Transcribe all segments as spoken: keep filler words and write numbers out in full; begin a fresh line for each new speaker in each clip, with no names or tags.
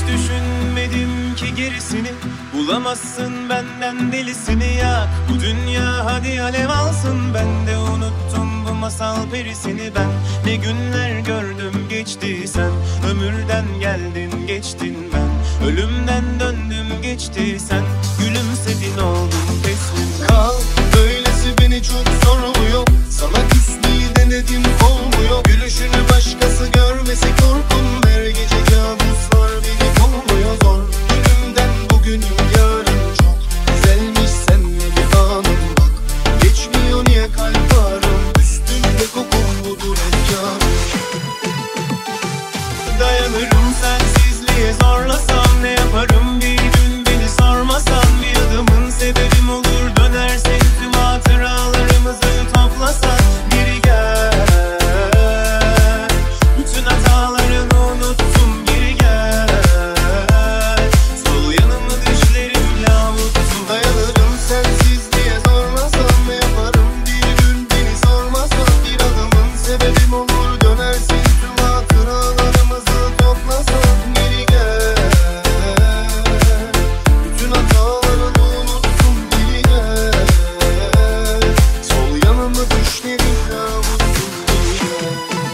düşünmedim ki gerisini, bulamazsın benden delisini ya. Bu dünya hadi alev alsın, ben de unuttum bu masal perisini. Ben ne günler gördüm geçti, sen ömürden geldin geçtin, ben ölümden döndüm geçti, sen gülümsedin oldum teslim.
Kal böylesi beni çok zorluyor, sana küsmeyi denedim olmuyor. Gülüşünü başkası görmesi korkum, her gece kabuslar beni kolluyor zor. Günümden bugünüm yarın çok güzelmiş senle bir anım bak. Geçmiyor niye kalp ağrım, üstümde kokun budur efkarım.
Dayanırım sensizliğe, zorlasam ne yaparım, bir gün beni sormasan. Bir adımın sebebim olur, dönersen tüm hatıralarımızı toplasan. Geri gel, bütün hatalarını unuttum, geri gel. Sol yanımı düşlerimle avuttum.
Dayanırım sensizliğe, zorlasam ne yaparım, bir gün beni sormasan. Bir adımın sebebim olur, dönersin tüm hatıralarımızı toplasan. Geri gel, bütün hatalarını unuttum, geri gel. Sol yanımı düşlerimle avuttum, geri gel.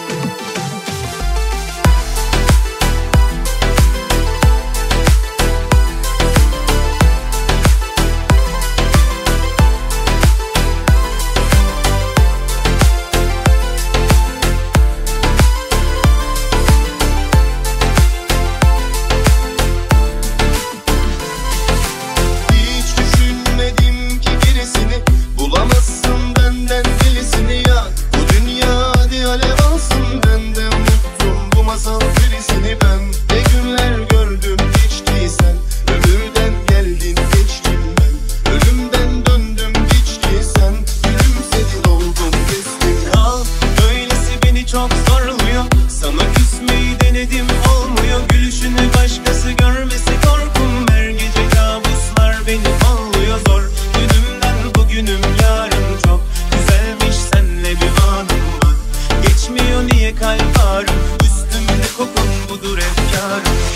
Hiç düşünmedim ki gerisini, bulamazsın benden delisini ya. Bu dünya hadi alev alsın, ben de unuttum bu masal perisini. Ben ne günler gördüm geçti, sen ömürden geldin geçtim, ben ölümden döndüm geçti, sen gülümsedin oldum teslim.
Kal böylesi beni çok zorluyor, sana küsmeyi denedim olmuyor. Gülüşünü başkası görmesi korkum, her gece kabuslar beni kolluyor zor. Dünümden bugünüm yarın çok güzelmiş senle bir anım var. Geçmiyor niye kalp ağrım, üstümde kokun budur efkarım.